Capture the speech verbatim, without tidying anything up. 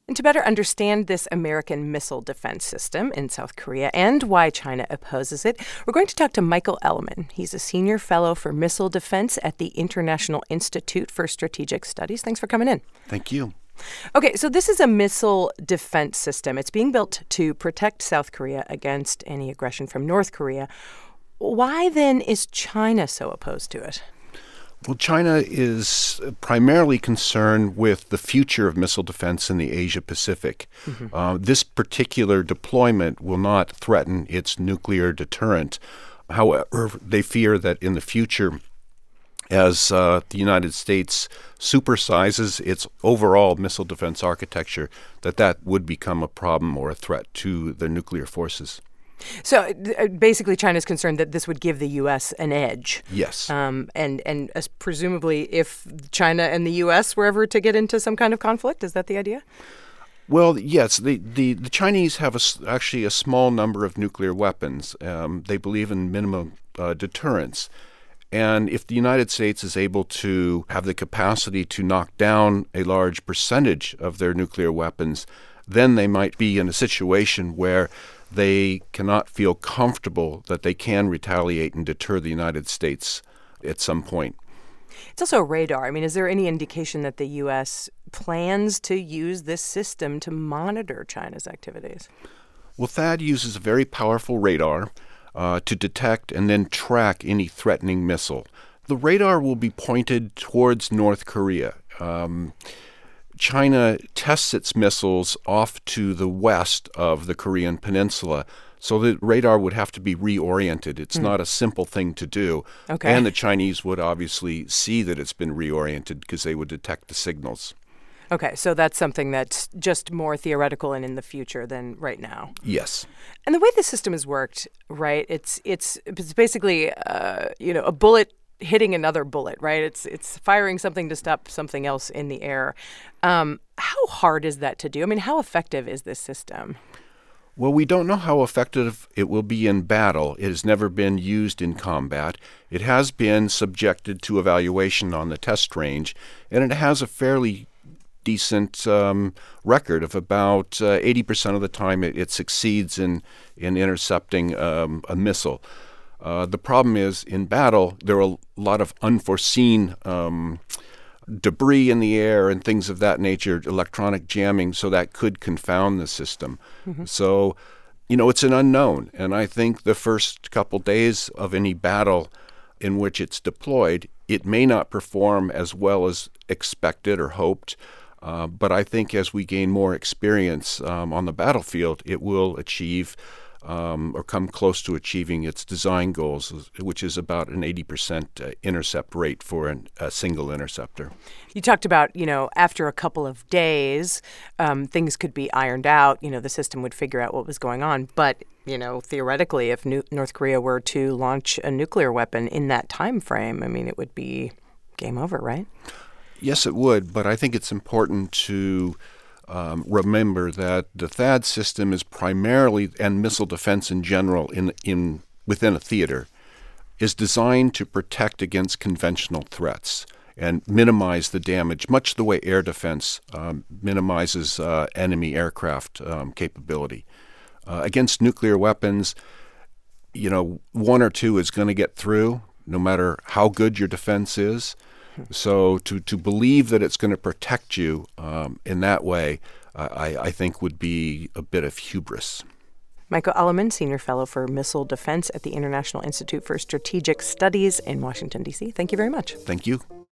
And to better understand this American missile defense system in South Korea and why China opposes it, we're going to talk to Michael Elleman. He's a senior fellow for missile defense at the International Institute for Strategic Studies. Thanks for coming in. Thank you. Okay, so this is a missile defense system. It's being built to protect South Korea against any aggression from North Korea. Why, then, is China so opposed to it? Well, China is primarily concerned with the future of missile defense in the Asia-Pacific. Mm-hmm. Uh, this particular deployment will not threaten its nuclear deterrent. However, they fear that in the future, as uh, the United States supersizes its overall missile defense architecture, that that would become a problem or a threat to the nuclear forces. So uh, basically, China's concerned that this would give the U S an edge. Yes. Um, and and uh, presumably, if China and the U S were ever to get into some kind of conflict, is that the idea? Well, yes. The, the, the Chinese have a, actually a small number of nuclear weapons. Um, they believe in minimum uh, deterrence. And if the United States is able to have the capacity to knock down a large percentage of their nuclear weapons, then they might be in a situation where they cannot feel comfortable that they can retaliate and deter the United States at some point. It's also radar. I mean, is there any indication that the U S plans to use this system to monitor China's activities? Well, THAAD uses a very powerful radar uh, to detect and then track any threatening missile. The radar will be pointed towards North Korea. Um, China tests its missiles off to the west of the Korean peninsula, so the radar would have to be reoriented. It's mm. not a simple thing to do. Okay. And the Chinese would obviously see that it's been reoriented because they would detect the signals. Okay, so that's something that's just more theoretical and in the future than right now. Yes. And the way the system has worked, right, it's it's it's basically, uh, you know, a bullet hitting another bullet, right? It's it's firing something to stop something else in the air. Um, how hard is that to do? I mean, how effective is this system? Well, we don't know how effective it will be in battle. It has never been used in combat. It has been subjected to evaluation on the test range, and it has a fairly decent um, record of about uh, eighty percent of the time it, it succeeds in, in intercepting um, a missile. Uh, the problem is, in battle, there are a lot of unforeseen um, debris in the air and things of that nature, electronic jamming, so that could confound the system. Mm-hmm. So, you know, it's an unknown. And I think the first couple days of any battle in which it's deployed, it may not perform as well as expected or hoped. Uh, but I think as we gain more experience um, on the battlefield, it will achieve Um, or come close to achieving its design goals, which is about an eighty percent uh, intercept rate for an, a single interceptor. You talked about, you know, after a couple of days, um, things could be ironed out. You know, the system would figure out what was going on. But, you know, theoretically, if New- North Korea were to launch a nuclear weapon in that time frame, I mean, it would be game over, right? Yes, it would. But I think it's important to Um, remember that the THAAD system is primarily, and missile defense in general, in in within a theater, is designed to protect against conventional threats and minimize the damage, much the way air defense um, minimizes uh, enemy aircraft um, capability. Uh, against nuclear weapons, you know, one or two is going to get through, no matter how good your defense is. So to, to believe that it's going to protect you um, in that way, uh, I, I think would be a bit of hubris. Michael Elleman, Senior Fellow for Missile Defense at the International Institute for Strategic Studies in Washington, D C. Thank you very much. Thank you.